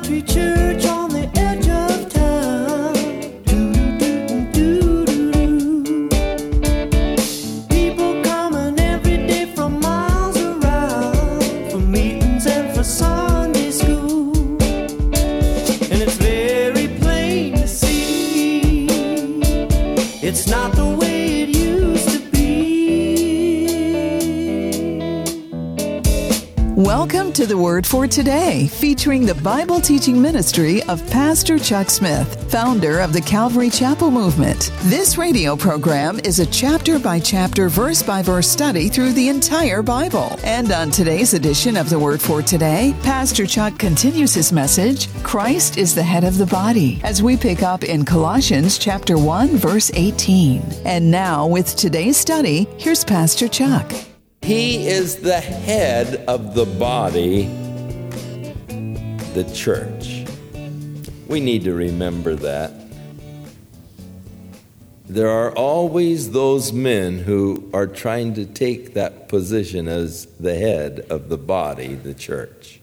country church on the edge of town. People coming every day from miles around for meetings and for Sunday school. And it's very plain to see it's not the way it used to be. Welcome to the Word for Today, featuring the Bible teaching ministry of Pastor Chuck Smith, founder of the Calvary Chapel Movement. This radio program is a chapter-by-chapter, verse-by-verse study through the entire Bible. And on today's edition of the Word for Today, Pastor Chuck continues his message, Christ is the head of the body, as we pick up in Colossians chapter 1, verse 18. And now, with today's study, here's Pastor Chuck. He is the head of the body, the church. We need to remember that. There are always those men who are trying to take that position as the head of the body, the church.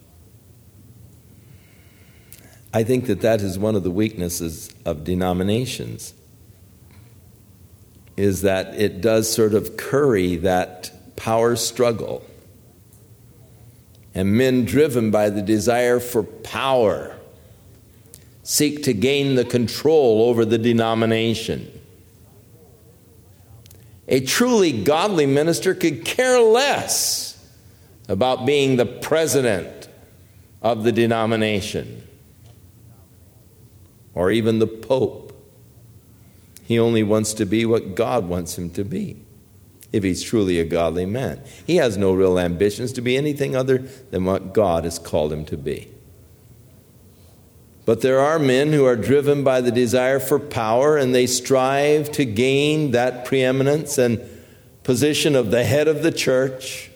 I think that is one of the weaknesses of denominations, is that it does sort of curry that power struggle. And men driven by the desire for power seek to gain the control over the denomination. A truly godly minister could care less about being the president of the denomination or even the Pope. He only wants to be what God wants him to be, if he's truly a godly man. He has no real ambitions to be anything other than what God has called him to be. But there are men who are driven by the desire for power, and they strive to gain that preeminence and position of the head of the church.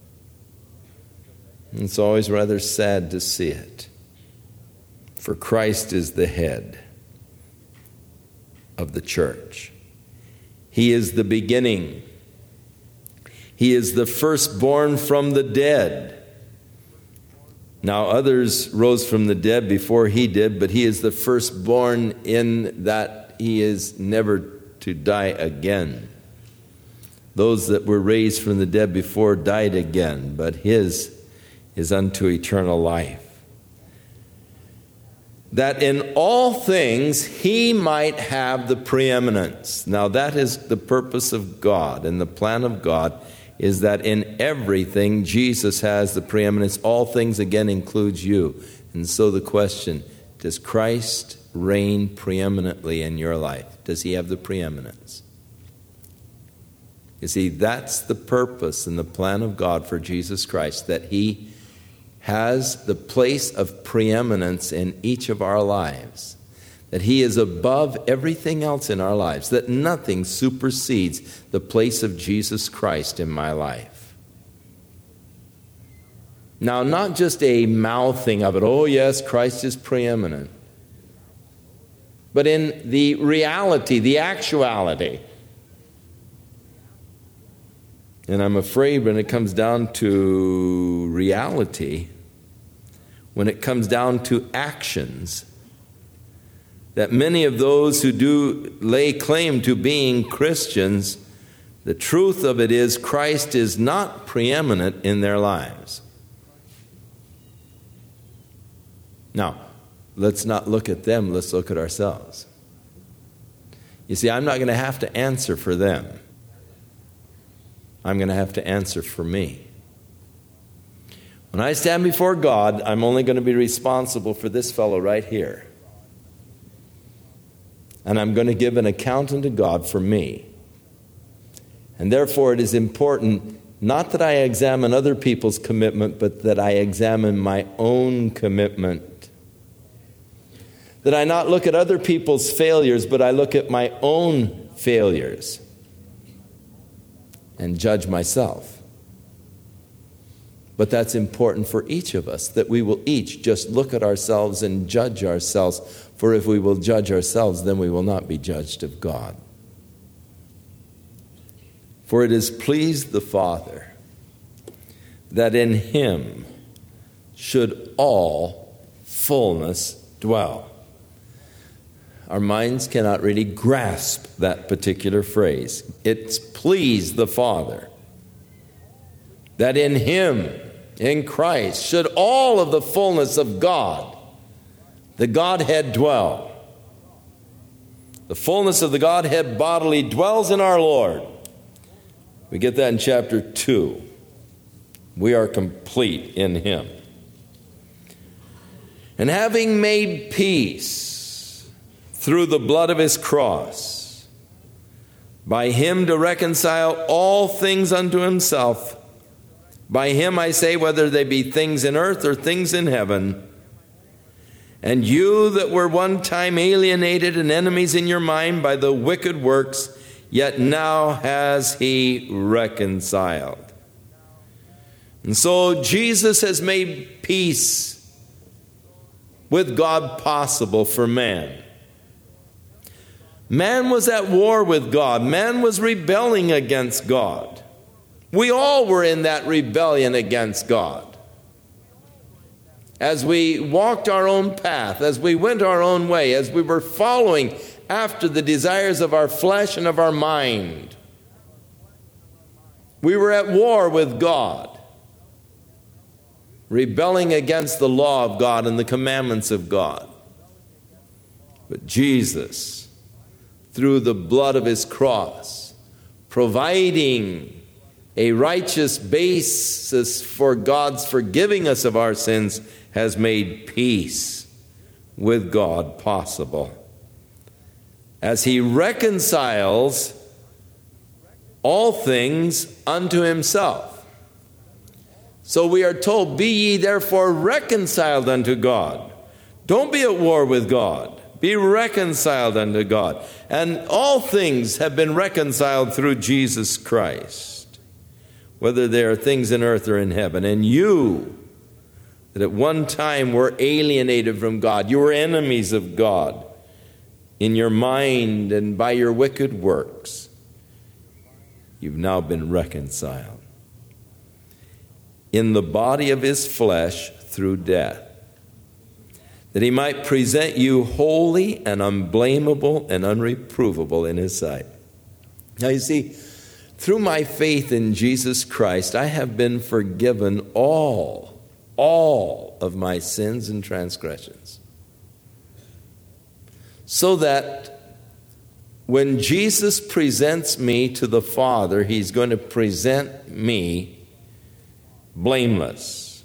And it's always rather sad to see it. For Christ is the head of the church. He is the beginning. He is the firstborn from the dead. Now others rose from the dead before he did, but he is the firstborn in that he is never to die again. Those that were raised from the dead before died again, but his is unto eternal life. That in all things he might have the preeminence. Now that is the purpose of God, and the plan of God is that in everything Jesus has the preeminence. All things again includes you. And so the question, does Christ reign preeminently in your life? Does he have the preeminence? You see, that's the purpose and the plan of God for Jesus Christ, that he has the place of preeminence in each of our lives. That he is above everything else in our lives, that nothing supersedes the place of Jesus Christ in my life. Now, not just a mouthing of it, oh yes, Christ is preeminent, but in the reality, the actuality. And I'm afraid when it comes down to reality, when it comes down to actions, that many of those who do lay claim to being Christians, the truth of it is Christ is not preeminent in their lives. Now, let's not look at them, let's look at ourselves. You see, I'm not going to have to answer for them. I'm going to have to answer for me. When I stand before God, I'm only going to be responsible for this fellow right here. And I'm going to give an account unto God for me. And therefore it is important not that I examine other people's commitment, but that I examine my own commitment. That I not look at other people's failures, but I look at my own failures and judge myself. But that's important for each of us, that we will each just look at ourselves and judge ourselves. For if we will judge ourselves, then we will not be judged of God. For it has pleased the Father that in him should all fullness dwell. Our minds cannot really grasp that particular phrase. It's pleased the Father that in Him, in Christ, should all of the fullness of God, the Godhead, dwell. The fullness of the Godhead bodily dwells in our Lord. We get that in chapter 2. We are complete in Him. And having made peace through the blood of His cross, by Him to reconcile all things unto Himself. By Him, I say, whether they be things in earth or things in heaven. And you that were one time alienated and enemies in your mind by the wicked works, yet now has He reconciled. And so Jesus has made peace with God possible for man. Man was at war with God. Man was rebelling against God. We all were in that rebellion against God. As we walked our own path, as we went our own way, as we were following after the desires of our flesh and of our mind, we were at war with God, rebelling against the law of God and the commandments of God. But Jesus, through the blood of His cross, providing a righteous basis for God's forgiving us of our sins, has made peace with God possible, as He reconciles all things unto Himself. So we are told, be ye therefore reconciled unto God. Don't be at war with God. Be reconciled unto God. And all things have been reconciled through Jesus Christ, whether they are things in earth or in heaven. And you, that at one time were alienated from God, you were enemies of God in your mind and by your wicked works, you've now been reconciled in the body of His flesh through death, that He might present you holy and unblameable and unreprovable in His sight. Now you see, through my faith in Jesus Christ, I have been forgiven all of my sins and transgressions. So that when Jesus presents me to the Father, He's going to present me blameless,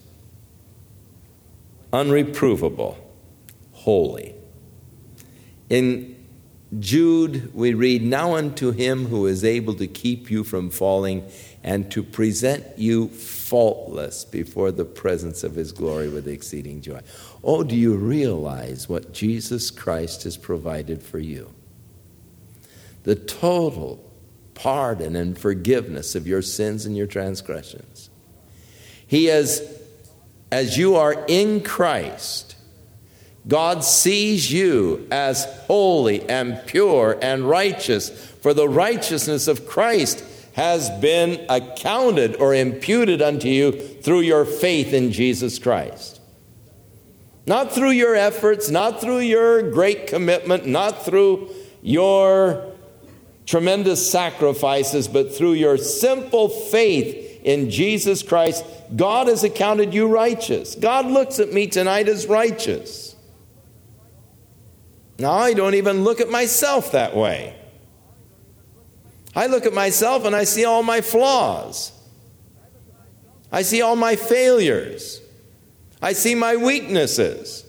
unreprovable, holy. In Jude, we read, now unto Him who is able to keep you from falling and to present you faultless before the presence of His glory with exceeding joy. Oh, do you realize what Jesus Christ has provided for you? The total pardon and forgiveness of your sins and your transgressions. He has, as you are in Christ, God sees you as holy and pure and righteous, for the righteousness of Christ has been accounted or imputed unto you through your faith in Jesus Christ. Not through your efforts, not through your great commitment, not through your tremendous sacrifices, but through your simple faith in Jesus Christ. God has accounted you righteous. God looks at me tonight as righteous. Now, I don't even look at myself that way. I look at myself and I see all my flaws. I see all my failures. I see my weaknesses.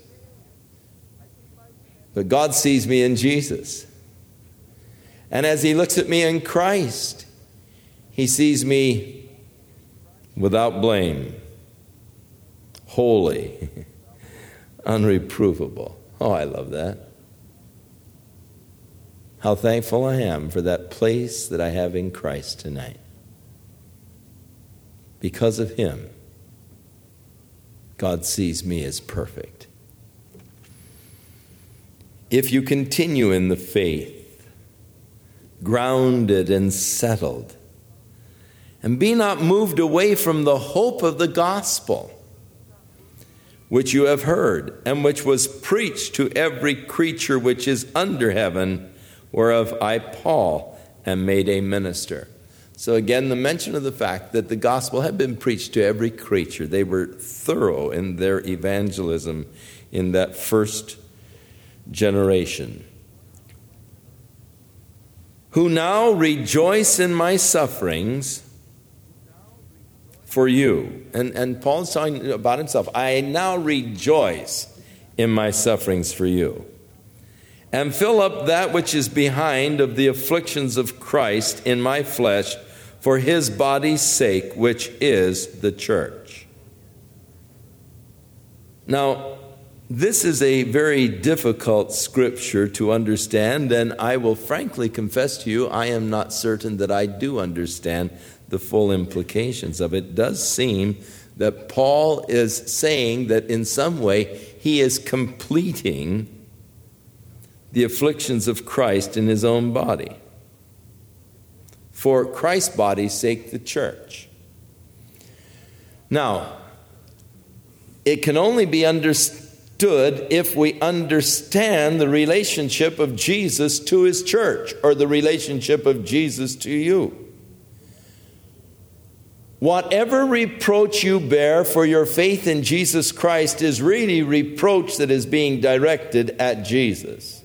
But God sees me in Jesus. And as He looks at me in Christ, He sees me without blame, holy, unreprovable. Oh, I love that. How thankful I am for that place that I have in Christ tonight. Because of Him, God sees me as perfect. If you continue in the faith, grounded and settled, and be not moved away from the hope of the gospel, which you have heard, and which was preached to every creature which is under heaven, whereof I, Paul, am made a minister. So again, the mention of the fact that the gospel had been preached to every creature. They were thorough in their evangelism in that first generation. Who now rejoice in my sufferings for you. And Paul's talking about himself. I now rejoice in my sufferings for you. And fill up that which is behind of the afflictions of Christ in my flesh for his body's sake, which is the church. Now, this is a very difficult scripture to understand, and I will frankly confess to you, I am not certain that I do understand the full implications of it. It does seem that Paul is saying that in some way he is completing the afflictions of Christ in his own body. For Christ's body's sake, the church. Now, it can only be understood if we understand the relationship of Jesus to his church, or the relationship of Jesus to you. Whatever reproach you bear for your faith in Jesus Christ is really reproach that is being directed at Jesus.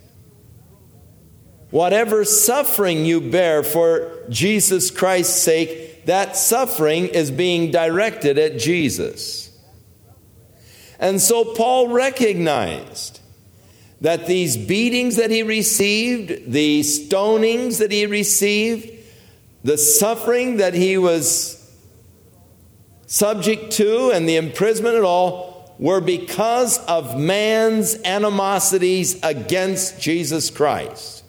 Whatever suffering you bear for Jesus Christ's sake, that suffering is being directed at Jesus. And so Paul recognized that these beatings that he received, the stonings that he received, the suffering that he was subject to, and the imprisonment and all, were because of man's animosities against Jesus Christ.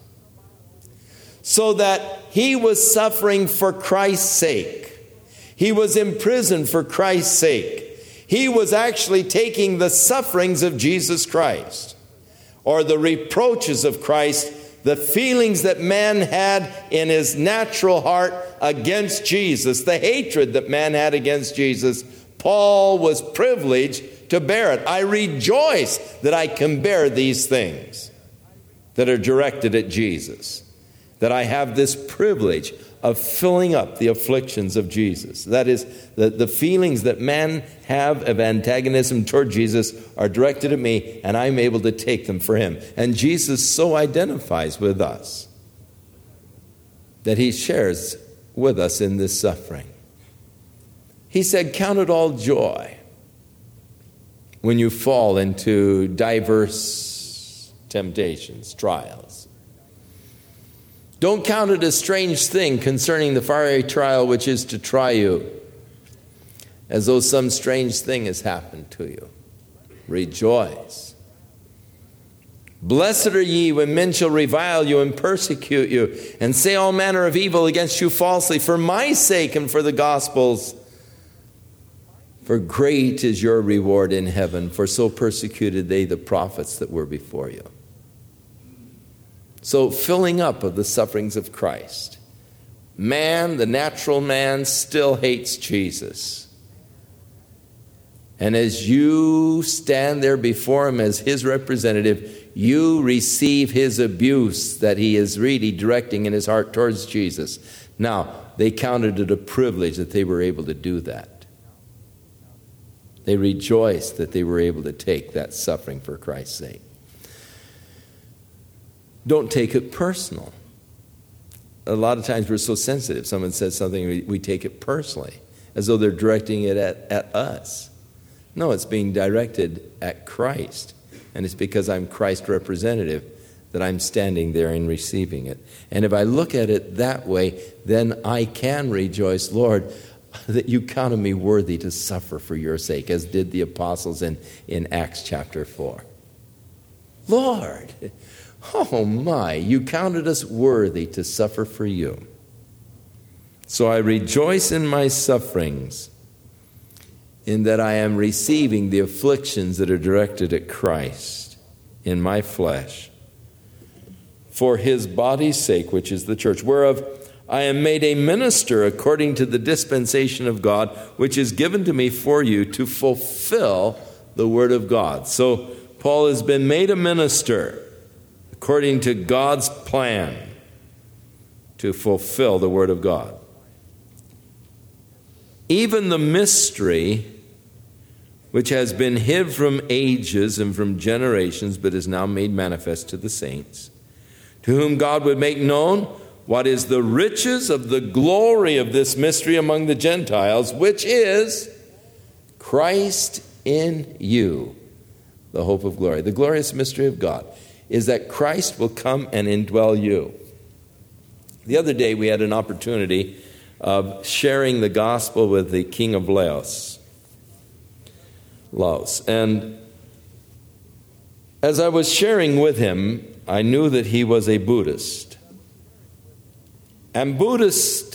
So that he was suffering for Christ's sake. He was imprisoned for Christ's sake. He was actually taking the sufferings of Jesus Christ, or the reproaches of Christ, the feelings that man had in his natural heart against Jesus, the hatred that man had against Jesus. Paul was privileged to bear it. I rejoice that I can bear these things that are directed at Jesus, that I have this privilege of filling up the afflictions of Jesus. That is, the feelings that men have of antagonism toward Jesus are directed at me, and I'm able to take them for him. And Jesus so identifies with us that he shares with us in this suffering. He said, count it all joy when you fall into diverse temptations, trials. Don't count it a strange thing concerning the fiery trial which is to try you, as though some strange thing has happened to you. Rejoice. Blessed are ye when men shall revile you and persecute you, and say all manner of evil against you falsely, for my sake and for the gospel's. For great is your reward in heaven, for so persecuted they the prophets that were before you. So, filling up of the sufferings of Christ. Man, the natural man, still hates Jesus. And as you stand there before him as his representative, you receive his abuse that he is really directing in his heart towards Jesus. Now, they counted it a privilege that they were able to do that. They rejoiced that they were able to take that suffering for Christ's sake. Don't take it personal. A lot of times we're so sensitive. Someone says something, we take it personally, as though they're directing it at us. No, it's being directed at Christ. And it's because I'm Christ's representative that I'm standing there and receiving it. And if I look at it that way, then I can rejoice, Lord, that you counted me worthy to suffer for your sake, as did the apostles in Acts chapter 4. Lord, oh my, you counted us worthy to suffer for you. So I rejoice in my sufferings, in that I am receiving the afflictions that are directed at Christ in my flesh, for his body's sake, which is the church, whereof I am made a minister according to the dispensation of God, which is given to me for you to fulfill the Word of God. So Paul has been made a minister according to God's plan to fulfill the Word of God. Even the mystery which has been hid from ages and from generations, but is now made manifest to the saints, to whom God would make known what is the riches of the glory of this mystery among the Gentiles, which is Christ in you, the hope of glory. The glorious mystery of God is that Christ will come and indwell you. The other day we had an opportunity of sharing the gospel with the king of Laos. And as I was sharing with him, I knew that he was a Buddhist. And Buddha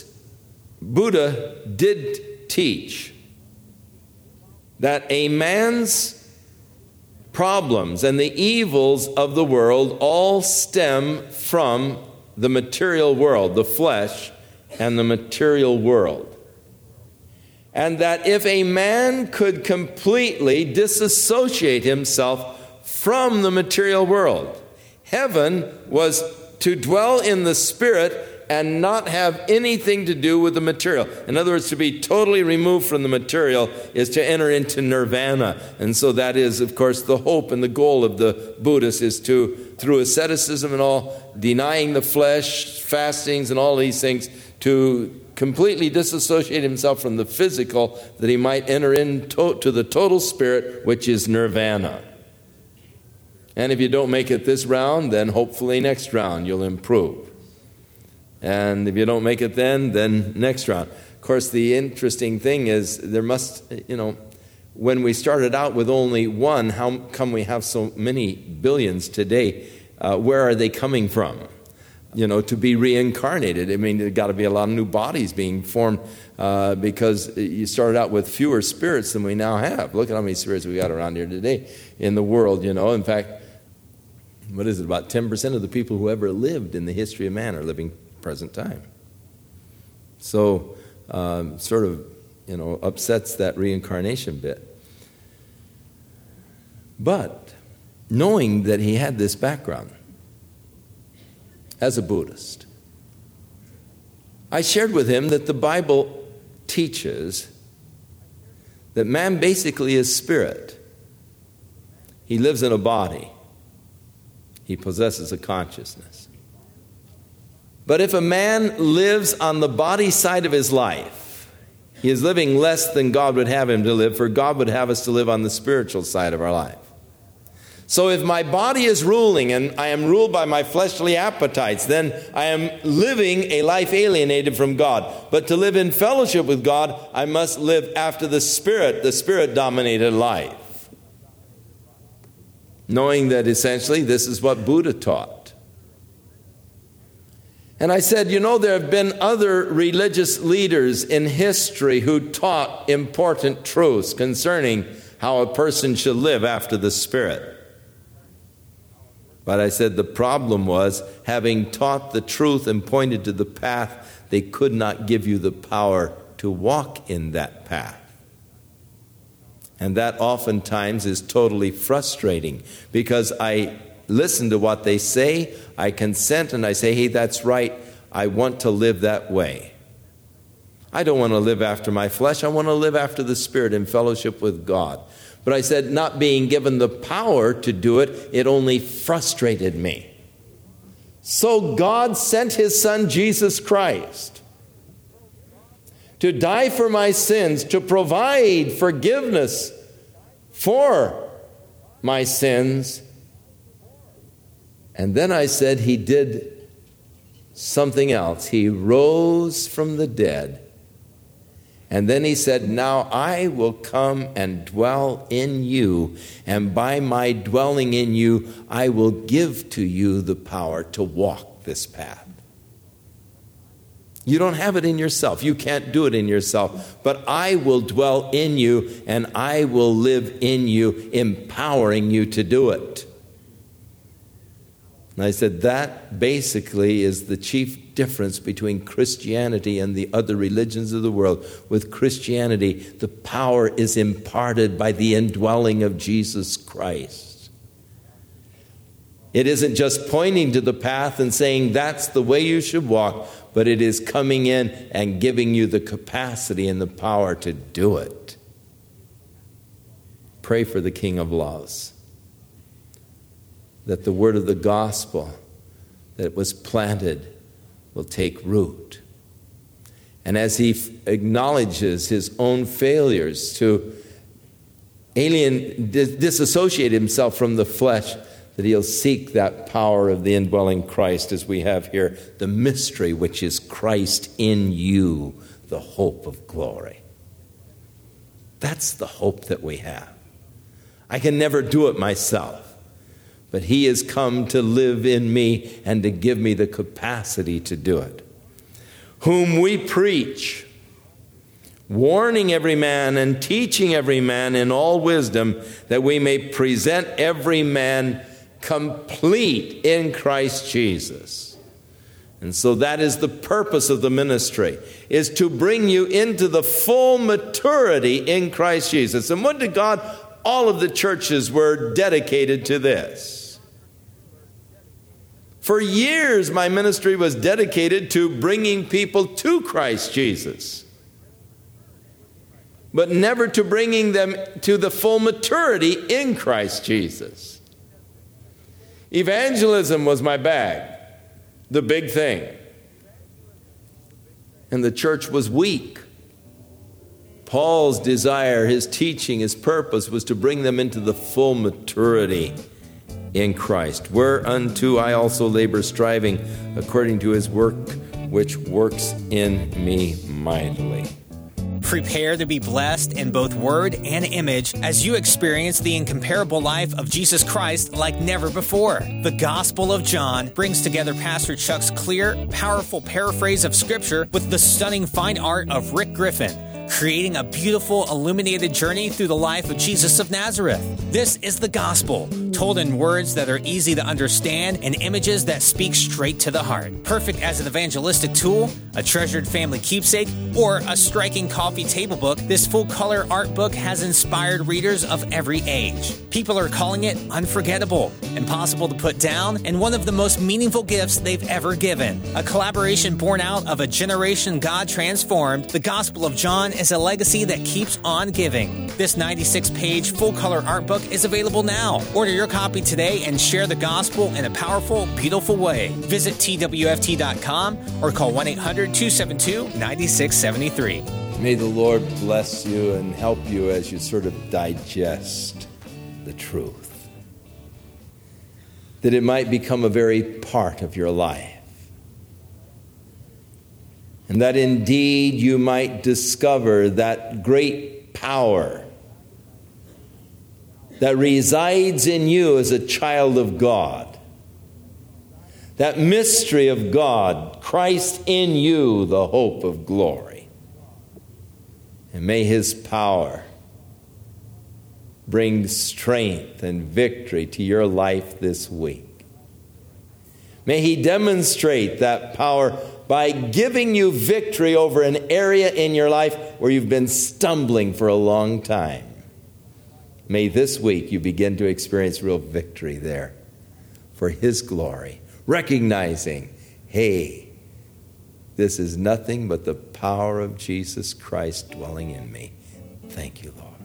did teach that a man's problems and the evils of the world all stem from the material world, the flesh and the material world. And that if a man could completely disassociate himself from the material world, heaven was to dwell in the spirit and not have anything to do with the material. In other words, to be totally removed from the material is to enter into nirvana. And so that is, of course, the hope and the goal of the Buddhists is to, through asceticism and all, denying the flesh, fastings and all these things, to completely disassociate himself from the physical, that he might enter into the total spirit, which is nirvana. And if you don't make it this round, then hopefully next round you'll improve. And if you don't make it then next round. Of course, the interesting thing is there must, when we started out with only one, how come we have so many billions today? Where are they coming from? To be reincarnated. I mean, there's got to be a lot of new bodies being formed because you started out with fewer spirits than we now have. Look at how many spirits we got around here today in the world, In fact, what is it, about 10% of the people who ever lived in the history of man are living present time. So, sort of, upsets that reincarnation bit. But, knowing that he had this background, as a Buddhist, I shared with him that the Bible teaches that man basically is spirit. He lives in a body. He possesses a consciousness. But if a man lives on the body side of his life, he is living less than God would have him to live, for God would have us to live on the spiritual side of our life. So if my body is ruling and I am ruled by my fleshly appetites, then I am living a life alienated from God. But to live in fellowship with God, I must live after the Spirit-dominated life. Knowing that essentially this is what Buddha taught. And I said, there have been other religious leaders in history who taught important truths concerning how a person should live after the Spirit. But I said the problem was, having taught the truth and pointed to the path, they could not give you the power to walk in that path. And that oftentimes is totally frustrating, because I listen to what they say, I consent, and I say, hey, that's right, I want to live that way. I don't want to live after my flesh, I want to live after the Spirit in fellowship with God. But I said, not being given the power to do it, it only frustrated me. So God sent His Son, Jesus Christ, to die for my sins, to provide forgiveness for my sins. And then I said He did something else. He rose from the dead. And then He said, now I will come and dwell in you, and by my dwelling in you, I will give to you the power to walk this path. You don't have it in yourself. You can't do it in yourself. But I will dwell in you, and I will live in you, empowering you to do it. And I said that basically is the chief difference between Christianity and the other religions of the world. With Christianity, the power is imparted by the indwelling of Jesus Christ. It isn't just pointing to the path and saying that's the way you should walk, but it is coming in and giving you the capacity and the power to do it. Pray for the King of Laws, that the word of the gospel that was planted will take root. And as he acknowledges his own failures to disassociate himself from the flesh, that he'll seek that power of the indwelling Christ, as we have here, the mystery which is Christ in you, the hope of glory. That's the hope that we have. I can never do it myself, but he has come to live in me and to give me the capacity to do it. Whom we preach, warning every man and teaching every man in all wisdom, that we may present every man complete in Christ Jesus. And so that is the purpose of the ministry, is to bring you into the full maturity in Christ Jesus. And would to God, all of the churches were dedicated to this. For years, my ministry was dedicated to bringing people to Christ Jesus, but never to bringing them to the full maturity in Christ Jesus. Evangelism was my bag, the big thing. And the church was weak. Paul's desire, his teaching, his purpose was to bring them into the full maturity in Christ. Whereunto I also labor, striving according to his work, which works in me mightily. Prepare to be blessed in both word and image as you experience the incomparable life of Jesus Christ like never before. The Gospel of John brings together Pastor Chuck's clear, powerful paraphrase of Scripture with the stunning fine art of Rick Griffin, creating a beautiful, illuminated journey through the life of Jesus of Nazareth. This is the gospel, told in words that are easy to understand and images that speak straight to the heart. Perfect as an evangelistic tool, a treasured family keepsake, or a striking coffee table book, this full-color art book has inspired readers of every age. People are calling it unforgettable, impossible to put down, and one of the most meaningful gifts they've ever given. A collaboration born out of a generation God transformed, the Gospel of John is a legacy that keeps on giving. This 96-page full-color art book is available now. Order your copy today and share the gospel in a powerful, beautiful way. Visit twft.com or call 1-800-272-9673. May the Lord bless you and help you as you sort of digest the truth, that it might become a very part of your life. And that indeed you might discover that great power that resides in you as a child of God. That mystery of God, Christ in you, the hope of glory. And may his power bring strength and victory to your life this week. May he demonstrate that power by giving you victory over an area in your life where you've been stumbling for a long time. May this week you begin to experience real victory there for his glory, recognizing, hey, this is nothing but the power of Jesus Christ dwelling in me. Thank you, Lord.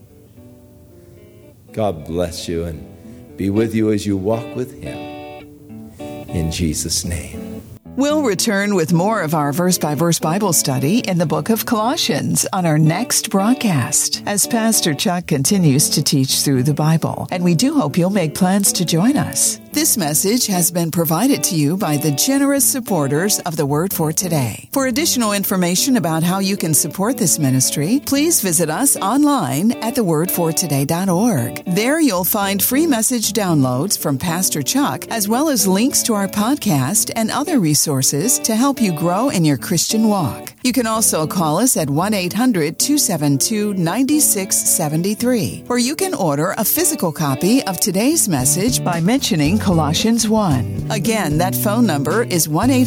God bless you and be with you as you walk with him. In Jesus' name. We'll return with more of our verse-by-verse Bible study in the book of Colossians on our next broadcast as Pastor Chuck continues to teach through the Bible, and we do hope you'll make plans to join us. This message has been provided to you by the generous supporters of the Word for Today. For additional information about how you can support this ministry, please visit us online at thewordfortoday.org. There you'll find free message downloads from Pastor Chuck, as well as links to our podcast and other resources to help you grow in your Christian walk. You can also call us at 1-800-272-9673, or you can order a physical copy of today's message by mentioning Colossians 1. Again, that phone number is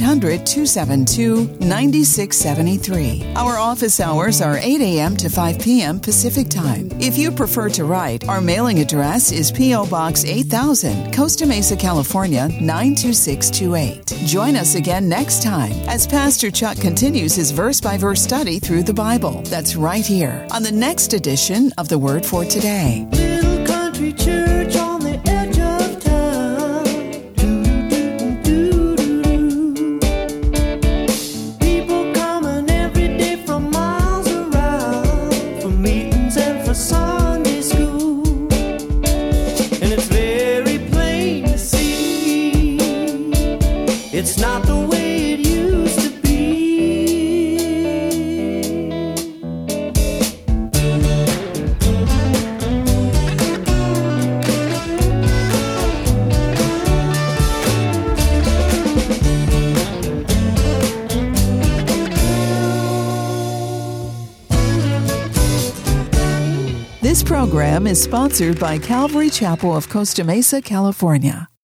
1-800-272-9673. Our office hours are 8 a.m. to 5 p.m. Pacific Time. If you prefer to write, our mailing address is P.O. Box 8000, Costa Mesa, California, 92628. Join us again next time as Pastor Chuck continues his verse-by-verse study through the Bible. That's right here on the next edition of The Word for Today. Little country church on the edge of town. Do-do-do-do-do-do. People coming every day from miles around for meetings and for Sunday school. And it's very plain to see it's not the way it used to be. This program is sponsored by Calvary Chapel of Costa Mesa, California.